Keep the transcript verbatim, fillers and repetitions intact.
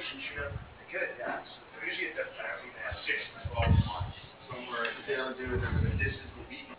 relationship. They could, yeah. So usually at that time, we have six to twelve months. Somewhere They don't do it over the distance